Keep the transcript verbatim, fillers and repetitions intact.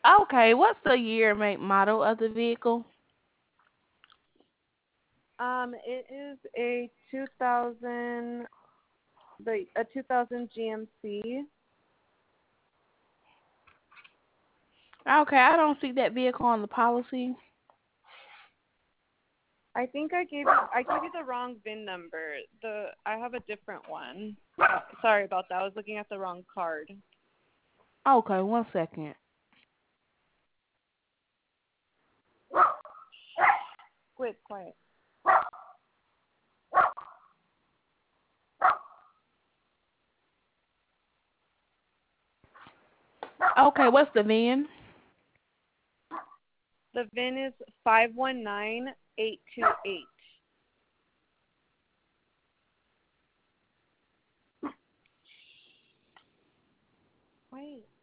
Okay, what's the year, make, model of the vehicle? Um, it is a two thousand the a two thousand G M C. Okay, I don't see that vehicle on the policy. I think I gave you I gave you the wrong V I N number. The I have a different one. Uh, sorry about that. I was looking at the wrong card. Okay, one second. Quit, quiet. Okay, what's the V I N? The V I N is five one nine eight two eight. Wait.